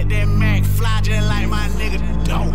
let that Mac fly just like my nigga dope.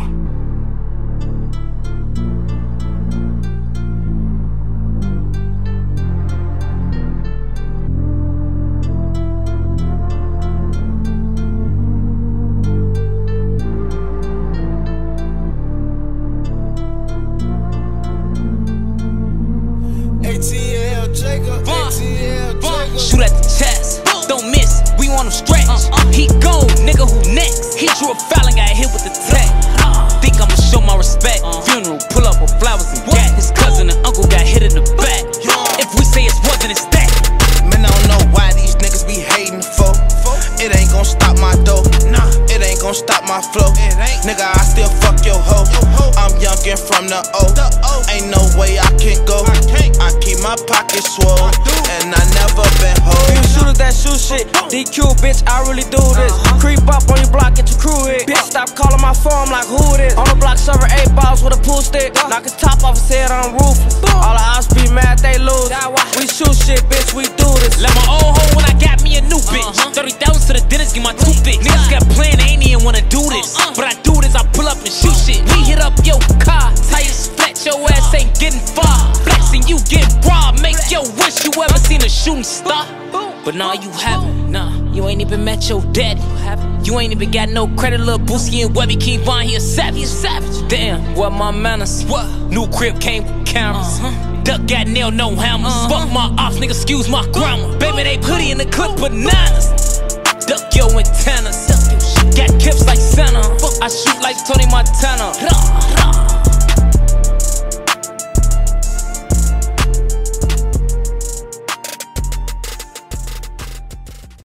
ATL Jacob, ATL Jacob. Shoot at the chest, don't miss, we want him stretch. He gone, nigga, who next? He drew a foul and got hit with the tech. Think I'ma show my respect. Funeral, pull up with flowers and gat. His cousin and uncle got hit in the back. If we say it wasn't, it's that. Man, I don't know why these niggas be hating for. It ain't gon' stop my dough. Nah, it ain't gon' stop my flow. Nigga, I still fuck your hoe. I'm youngin' from the O. Ain't no way I can go. I keep my pockets swole, and I never been hoe. You shooters that shoot shit. DQ, bitch, I really do this. Creep up on your block, get your crew hit. Bitch, stop calling my phone like who it is. On the block, serving 8 balls with a pool stick. Knock his top off his head on the roof. All the ops be mad, they lose. We shoot shit, bitch, we do this. Left my old hoe when I got me a new bitch. 30,000 to the dentist, get my toothpick. Niggas got plan, they ain't even wanna do this. But I do this, I pull up and shoot shit. We hit up your car, tires flat, your ass ain't getting far. Flexing, you get robbed, make your wish you ever seen a shooting star. But nah, you haven't, nah, you ain't even met your daddy. You ain't even got no credit, lil' Boosie and Webby King Von, he a savage. Damn, what my manners? New crib came with cameras. Duck got nailed, no hammers. Fuck my ops, nigga, excuse my grammar. Baby, they putty in the clip bananas. Duck your antennas. Got clips like Santa. I shoot like Tony Montana.